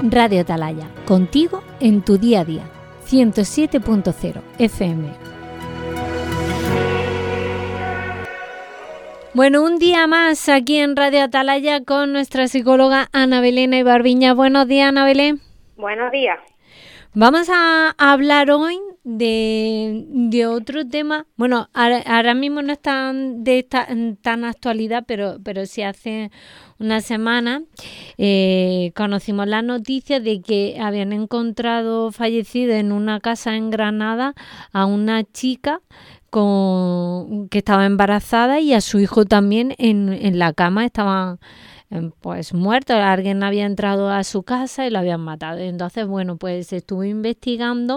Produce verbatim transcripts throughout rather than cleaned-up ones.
Radio Atalaya, contigo en tu día a día. ciento siete punto cero F M. Bueno, un día más aquí en Radio Atalaya con nuestra psicóloga Ana Belén Ibarviñas. Buenos días, Ana Belén. Buenos días. Vamos a hablar hoy de, de otro tema. Bueno, ahora, ahora mismo no es tan de esta, tan actualidad, pero, pero sí hace una semana eh, conocimos la noticia de que habían encontrado fallecida en una casa en Granada a una chica con que estaba embarazada y a su hijo también en, en la cama. Estaban pues muertos, alguien había entrado a su casa y lo habían matado. Entonces, bueno, pues se estuvo investigando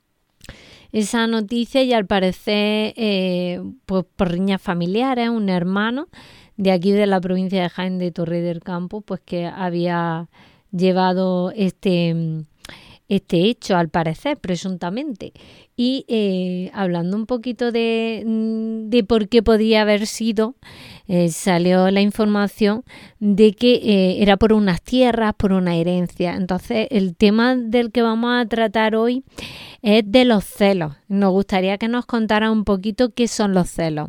esa noticia y al parecer, eh, pues por riñas familiares, un hermano de aquí de la provincia de Jaén de Torre del Campo, pues que había llevado este, este hecho, al parecer, presuntamente. Y eh, hablando un poquito de, de por qué podía haber sido, eh, salió la información de que eh, era por unas tierras, por una herencia. Entonces, el tema del que vamos a tratar hoy es de los celos. Nos gustaría que nos contara un poquito qué son los celos.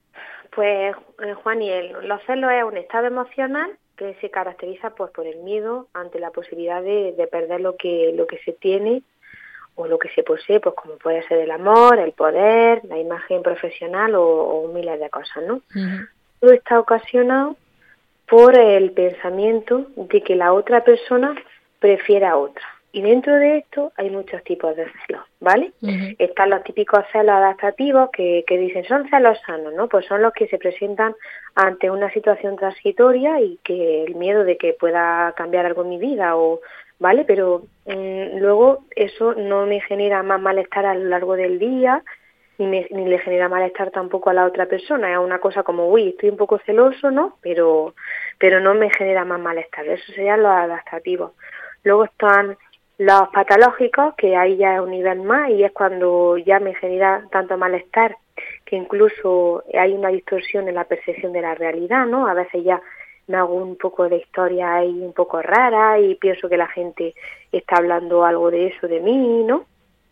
Pues, eh, Juan, y el, los celos es un estado emocional que se caracteriza pues por el miedo ante la posibilidad de, de perder lo que lo que se tiene o lo que se posee, pues como puede ser el amor, el poder, la imagen profesional o, o miles de cosas, ¿no? Uh-huh. Todo está ocasionado por el pensamiento de que la otra persona prefiere a otra. Y dentro de esto hay muchos tipos de celos, ¿vale? Uh-huh. Están los típicos celos adaptativos que, que dicen son celos sanos, ¿no? Pues son los que se presentan ante una situación transitoria y que el miedo de que pueda cambiar algo en mi vida, o ¿vale? Pero mmm, luego eso no me genera más malestar a lo largo del día, ni, me, ni le genera malestar tampoco a la otra persona. Es una cosa como, uy, estoy un poco celoso, ¿no? Pero, pero no me genera más malestar. Eso serían los adaptativos. Luego están los patológicos, que ahí ya es un nivel más y es cuando ya me genera tanto malestar que incluso hay una distorsión en la percepción de la realidad, ¿no? A veces ya me hago un poco de historia ahí un poco rara y pienso que la gente está hablando algo de eso de mí, ¿no?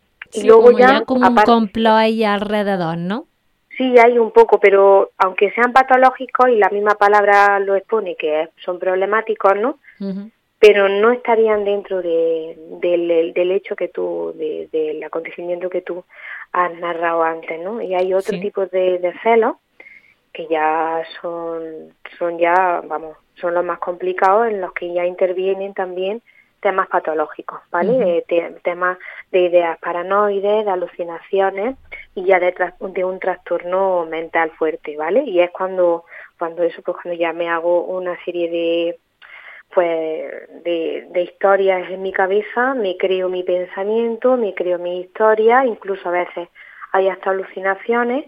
Y sí, luego como ya, ya como aparte, un complot ahí alrededor, ¿no? Sí, hay un poco, pero aunque sean patológicos y la misma palabra lo expone, que son problemáticos, ¿no? Uh-huh. Pero no estarían dentro de, del, del hecho que tú, de, del acontecimiento que tú has narrado antes, ¿no? Y hay otro sí. tipo de, de celos que ya son, son ya, vamos, son los más complicados, en los que ya intervienen también temas patológicos, ¿vale? Uh-huh. De, de, temas de ideas paranoides, de alucinaciones y ya de, de un trastorno mental fuerte, ¿vale? Y es cuando, cuando eso, pues cuando ya me hago una serie de pues de, de historias en mi cabeza, me creo mi pensamiento, me creo mi historia, incluso a veces hay hasta alucinaciones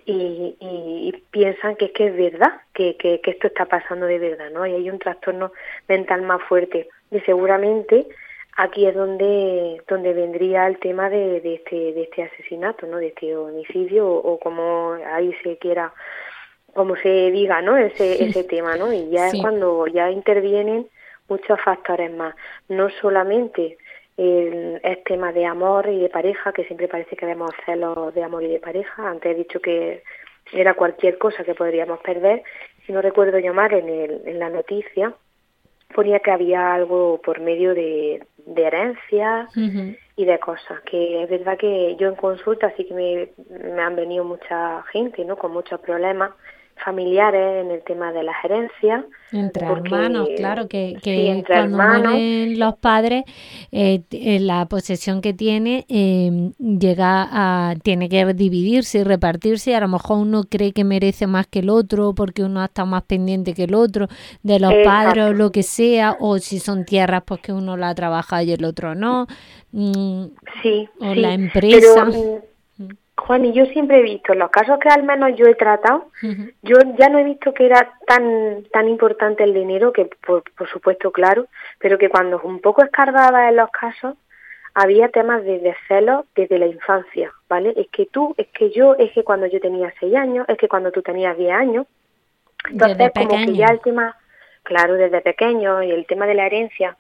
y, y, y piensan que es que es verdad, que, que, que esto está pasando de verdad, ¿no? Y hay un trastorno mental más fuerte. Y seguramente aquí es donde donde vendría el tema de, de este de este asesinato, ¿no? De este homicidio o, o como ahí se quiera, como se diga, ¿no? Ese sí. ese tema, ¿no? Y ya sí. es cuando ya intervienen muchos factores más, no solamente el, el tema de amor y de pareja, que siempre parece que vemos celos de amor y de pareja. Antes he dicho que era cualquier cosa que podríamos perder. Si no recuerdo llamar en, el, en la noticia, ponía que había algo por medio de, de herencia uh-huh. y de cosas, que es verdad que yo en consulta sí que me, me han venido mucha gente, ¿no? Con muchos problemas familiares en el tema de las herencias. Entre porque, hermanos, claro, que, que sí, entre cuando hermanos, mueren los padres, eh, la posesión que tiene eh, llega a, tiene que dividirse y repartirse, y a lo mejor uno cree que merece más que el otro, porque uno ha estado más pendiente que el otro, de los exacto. padres o lo que sea, o si son tierras, pues que uno la trabaja y el otro no, mm, sí, o sí, la empresa. Pero, Juan, y yo siempre he visto, en los casos que al menos yo he tratado, uh-huh. yo ya no he visto que era tan tan importante el dinero, que por, por supuesto, claro, pero que cuando un poco escarbaba en los casos, había temas de, de celos desde la infancia, ¿vale? Es que tú, es que yo, es que cuando yo tenía seis años, es que cuando tú tenías diez años, entonces como que ya el tema, claro, desde pequeño, y el tema de la herencia,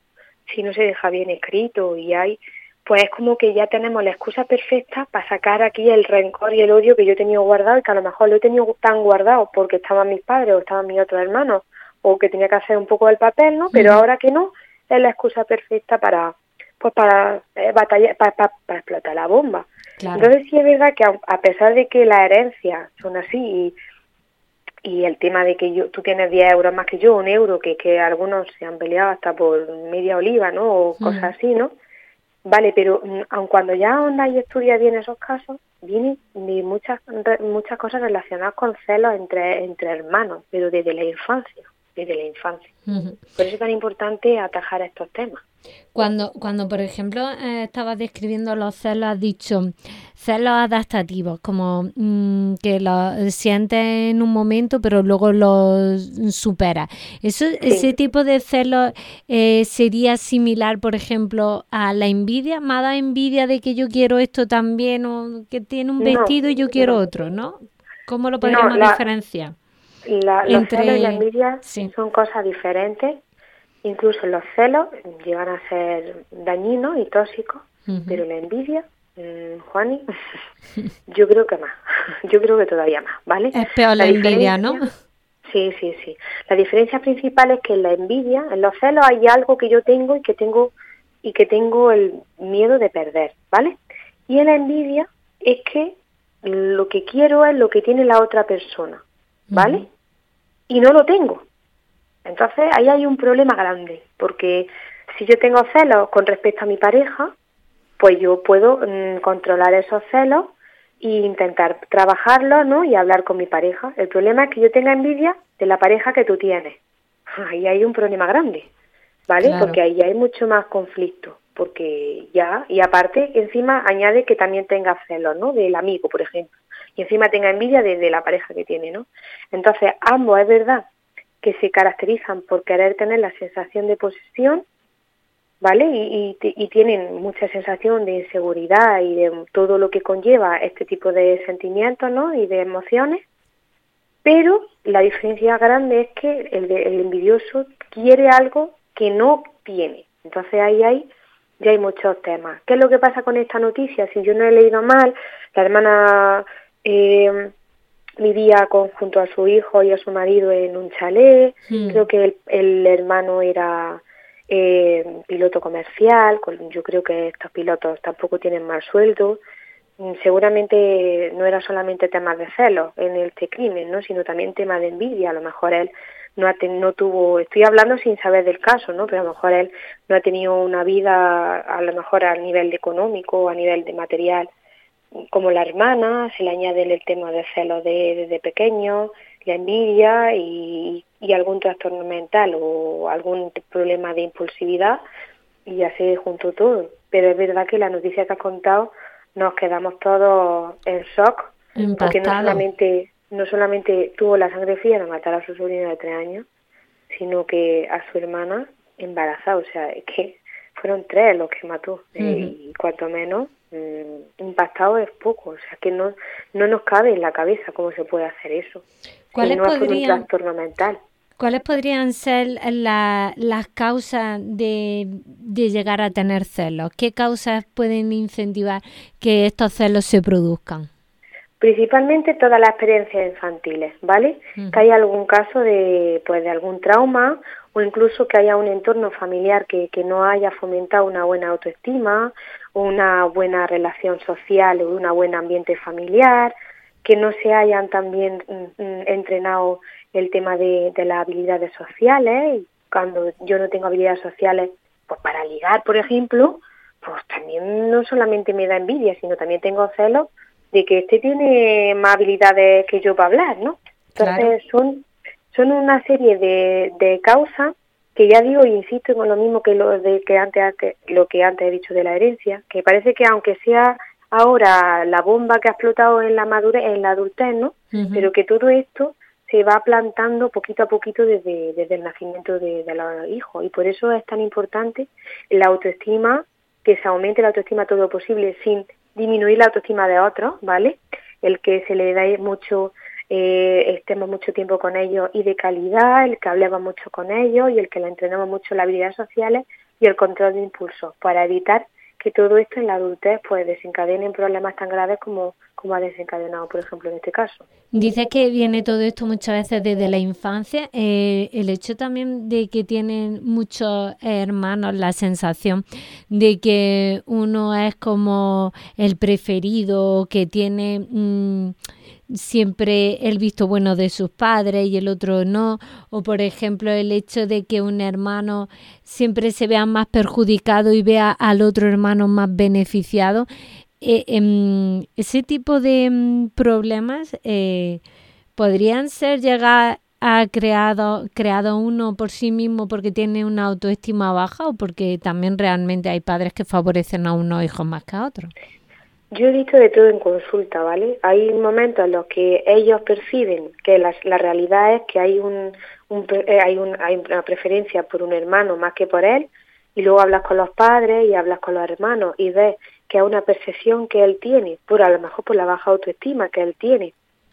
si no se deja bien escrito y hay, pues es como que ya tenemos la excusa perfecta para sacar aquí el rencor y el odio que yo he tenido guardado y que a lo mejor lo he tenido tan guardado porque estaban mis padres o estaban mis otros hermanos o que tenía que hacer un poco el papel, ¿no? Pero ahora que no, es la excusa perfecta para, pues para eh, batallar, para, para, para explotar la bomba. Claro. Entonces sí es verdad que a, a pesar de que las herencias son así y, y el tema de que yo tú tienes diez euros más que yo, un euro, que, que algunos se han peleado hasta por media oliva, ¿no? O cosas mm. así, ¿no? Vale, pero aun cuando ya onda y estudia bien esos casos, vienen muchas muchas cosas relacionadas con celos entre entre hermanos, pero desde la infancia, desde la infancia. Uh-huh. Por eso es tan importante atajar estos temas. Cuando, cuando por ejemplo, eh, estabas describiendo los celos, has dicho celos adaptativos, como mmm, que los sientes en un momento, pero luego los superas. Eso, sí. ¿Ese tipo de celos eh, sería similar, por ejemplo, a la envidia? ¿Me da envidia de que yo quiero esto también, o que tiene un vestido no, y yo quiero no. otro, ¿no? ¿Cómo lo podríamos no, la, diferenciar? La, los Entre... celos y la envidia sí. son cosas diferentes. Incluso los celos llegan a ser dañinos y tóxicos, uh-huh. pero la envidia, mmm, Juani, yo creo que más, yo creo que todavía más, ¿vale? Es peor la, la envidia, ¿no? Sí, sí, sí. La diferencia principal es que en la envidia, en los celos hay algo que yo tengo y que tengo y que tengo el miedo de perder, ¿vale? Y en la envidia es que lo que quiero es lo que tiene la otra persona, ¿vale? Uh-huh. Y no lo tengo. Entonces ahí hay un problema grande, porque si yo tengo celos con respecto a mi pareja, pues yo puedo mmm, controlar esos celos e intentar trabajarlos, ¿no? Y hablar con mi pareja. El problema es que yo tenga envidia de la pareja que tú tienes. Ahí hay un problema grande, ¿vale? Claro. Porque ahí hay mucho más conflicto, porque ya, y aparte encima añade que también tenga celos, ¿no? Del amigo, por ejemplo, y encima tenga envidia de, de la pareja que tiene, ¿no? Entonces ambos, es verdad, que se caracterizan por querer tener la sensación de posesión, ¿vale? Y, y, y tienen mucha sensación de inseguridad y de todo lo que conlleva este tipo de sentimientos, ¿no? Y de emociones, pero la diferencia grande es que el, de, el envidioso quiere algo que no tiene. Entonces ahí hay, ya hay muchos temas. ¿Qué es lo que pasa con esta noticia? Si yo no he leído mal, la hermana... Eh, vivía con, junto a su hijo y a su marido en un chalet, mm. creo que el, el hermano era eh, piloto comercial, yo creo que estos pilotos tampoco tienen mal sueldo, seguramente no era solamente temas de celos en este crimen, ¿no? Sino también temas de envidia, a lo mejor él no, ha ten, no tuvo, estoy hablando sin saber del caso, ¿no? Pero a lo mejor él no ha tenido una vida, a lo mejor a nivel económico o a nivel de material, como la hermana, se le añade el tema de celos de, desde pequeño, la envidia y, y algún trastorno mental o algún problema de impulsividad y ya se juntó todo. Pero es verdad que la noticia que has contado nos quedamos todos en shock, impactado. Porque no solamente, no solamente tuvo la sangre fría de matar a su sobrina de tres años, sino que a su hermana embarazada, o sea, es que fueron tres los que mató, uh-huh. eh, y cuanto menos impactado es poco, o sea que no no nos cabe en la cabeza cómo se puede hacer eso. ¿Cuáles si no podrían, es por un trastorno mental? ¿Cuáles podrían ser la, las causas de, de llegar a tener celos? ¿Qué causas pueden incentivar que estos celos se produzcan? Principalmente todas las experiencias infantiles, ¿vale? Uh-huh. Que haya algún caso de pues de algún trauma o incluso que haya un entorno familiar que, que no haya fomentado una buena autoestima, una buena relación social o un buen ambiente familiar, que no se hayan también mm, entrenado el tema de, de las habilidades sociales. Y cuando yo no tengo habilidades sociales, pues para ligar, por ejemplo, pues también no solamente me da envidia, sino también tengo celos de que este tiene más habilidades que yo para hablar, ¿no? Entonces claro. son son una serie de, de causas que ya digo y insisto con lo mismo que lo de que antes que lo que antes he dicho de la herencia, que parece que aunque sea ahora la bomba que ha explotado en la madurez, en la adultez, ¿no? Uh-huh. Pero que todo esto se va plantando poquito a poquito desde, desde el nacimiento de, de los hijos, y por eso es tan importante la autoestima, que se aumente la autoestima todo lo posible sin disminuir la autoestima de otros, ¿vale? El que se le dé mucho, eh, estemos mucho tiempo con ellos y de calidad, el que hablemos mucho con ellos y el que le entrenemos mucho las habilidades sociales y el control de impulsos, para evitar que todo esto en la adultez pues desencadene problemas tan graves como, como ha desencadenado, por ejemplo, en este caso. Dices que viene todo esto muchas veces desde la infancia. Eh, el hecho también de que tienen muchos hermanos, la sensación de que uno es como el preferido, que tiene mmm, siempre el visto bueno de sus padres y el otro no, o por ejemplo el hecho de que un hermano siempre se vea más perjudicado y vea al otro hermano más beneficiado. Eh, eh, ese tipo de um, problemas eh, podrían ser llegar a creado, creado uno por sí mismo porque tiene una autoestima baja o porque también realmente hay padres que favorecen a unos hijos más que a otros. Yo he visto de todo en consulta, ¿vale? Hay momentos en los que ellos perciben que la, la realidad es que hay un, un hay, un, hay una preferencia por un hermano más que por él, y luego hablas con los padres y hablas con los hermanos y ves que es una percepción que él tiene, por a lo mejor por la baja autoestima que él tiene,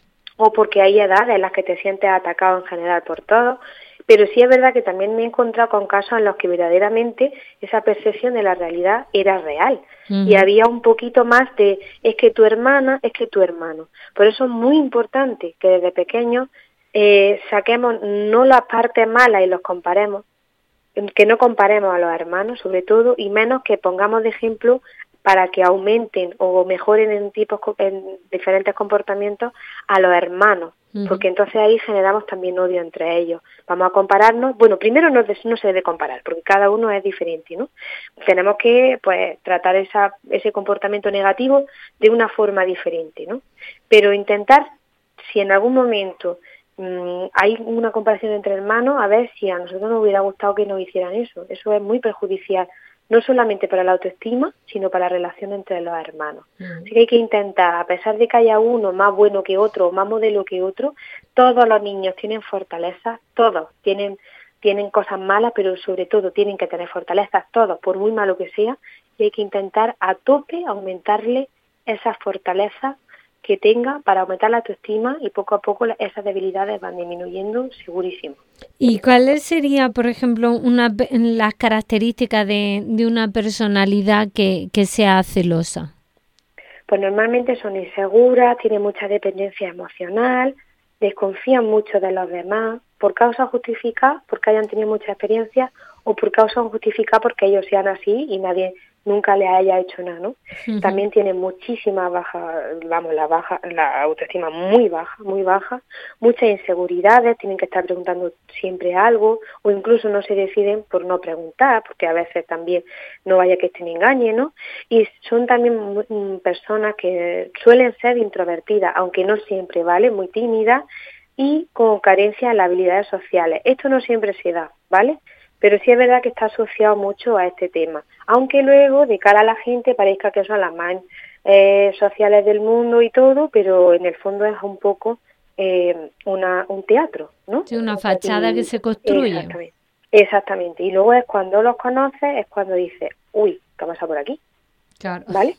o porque hay edades en las que te sientes atacado en general por todo. Pero sí es verdad que también me he encontrado con casos en los que verdaderamente esa percepción de la realidad era real. Uh-huh. Y había un poquito más de, es que tu hermana, es que tu hermano. Por eso es muy importante que desde pequeños eh, saquemos no las partes malas y los comparemos, que no comparemos a los hermanos sobre todo, y menos que pongamos de ejemplo para que aumenten o mejoren en tipos en diferentes comportamientos a los hermanos, uh-huh. porque entonces ahí generamos también odio entre ellos. Vamos a compararnos, bueno, primero no, no se debe comparar, porque cada uno es diferente, ¿no? Tenemos que, pues, tratar esa, ese comportamiento negativo de una forma diferente, ¿no? Pero intentar, si en algún momento mmm, hay una comparación entre hermanos, a ver si a nosotros nos hubiera gustado que nos hicieran eso. Eso es muy perjudicial, no solamente para la autoestima, sino para la relación entre los hermanos. Mm. Así que hay que intentar, a pesar de que haya uno más bueno que otro, o más modelo que otro, todos los niños tienen fortalezas, todos tienen, tienen cosas malas, pero sobre todo tienen que tener fortalezas, todos, por muy malo que sea, y hay que intentar a tope aumentarle esas fortalezas que tenga para aumentar la autoestima, y poco a poco esas debilidades van disminuyendo, segurísimo. ¿Y cuáles serían, por ejemplo, una, las características de, de una personalidad que, que sea celosa? Pues normalmente son inseguras, tienen mucha dependencia emocional, desconfían mucho de los demás, por causas justificadas, porque hayan tenido mucha experiencia, o por causas justificadas porque ellos sean así y nadie nunca le haya hecho nada, ¿no? Uh-huh. También tienen muchísima baja, vamos, la baja, la autoestima muy baja, muy baja, muchas inseguridades, tienen que estar preguntando siempre algo, o incluso no se deciden por no preguntar, porque a veces también no vaya que estén engañen, ¿no? Y son también m- personas que suelen ser introvertidas, aunque no siempre, ¿vale? Muy tímidas y con carencia en las habilidades sociales. Esto no siempre se da, ¿vale? Pero sí es verdad que está asociado mucho a este tema, aunque luego de cara a la gente parezca que son las más eh, sociales del mundo y todo, pero en el fondo es un poco eh, una, un teatro, ¿no? Sí, una fachada y, que se construye. Exactamente, exactamente. Y luego es cuando los conoces, es cuando dices, uy, ¿qué pasa por aquí? Claro. ¿Vale?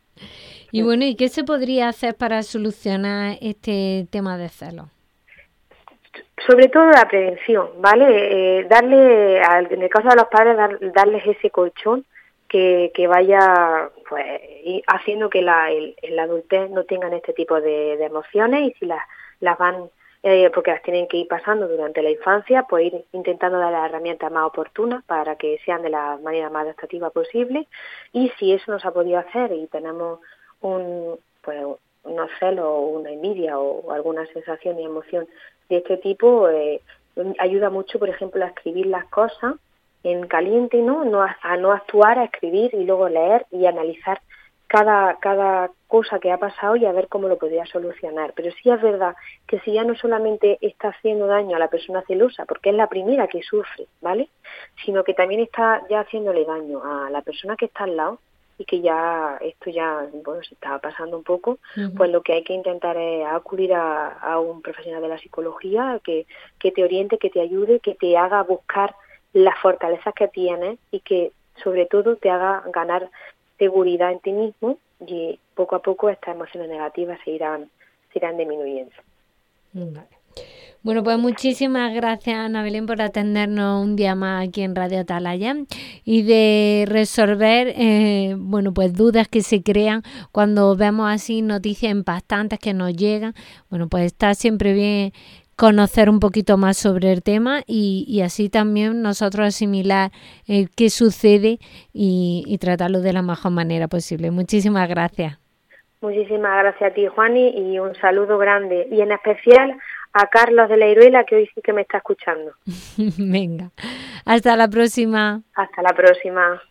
Y bueno, ¿y qué se podría hacer para solucionar este tema de celos? Sobre todo la prevención, ¿vale? Eh, darle, al, en el caso de los padres, dar, darles ese colchón que, que vaya pues haciendo que la, el, el adultez no tengan este tipo de, de emociones, y si las, las van, eh, porque las tienen que ir pasando durante la infancia, pues ir intentando dar las herramientas más oportunas para que sean de la manera más adaptativa posible. Y si eso no se ha podido hacer y tenemos un, pues, unos celos o una envidia o alguna sensación y emoción de este tipo, eh, ayuda mucho, por ejemplo, a escribir las cosas en caliente, ¿no? No a, a no actuar, a escribir y luego leer y analizar cada cada cosa que ha pasado y a ver cómo lo podría solucionar. Pero sí es verdad que si ya no solamente está haciendo daño a la persona celosa, porque es la primera que sufre, ¿vale? Sino que también está ya haciéndole daño a la persona que está al lado, y que ya esto ya, bueno, se estaba pasando un poco, uh-huh. Pues lo que hay que intentar es acudir a, a un profesional de la psicología que, que te oriente, que te ayude, que te haga buscar las fortalezas que tienes y que sobre todo te haga ganar seguridad en ti mismo, y poco a poco estas emociones negativas se irán, se irán disminuyendo. Vale. Bueno, pues muchísimas gracias, Ana Belén, por atendernos un día más aquí en Radio Atalaya y de resolver, eh, bueno, pues dudas que se crean cuando vemos así noticias impactantes que nos llegan. Bueno, pues está siempre bien conocer un poquito más sobre el tema y, y así también nosotros asimilar eh, qué sucede y, y tratarlo de la mejor manera posible. Muchísimas gracias. Muchísimas gracias a ti, Juani, y un saludo grande. Y en especial a Carlos de la Iruela, que hoy sí que me está escuchando. Venga, hasta la próxima. Hasta la próxima.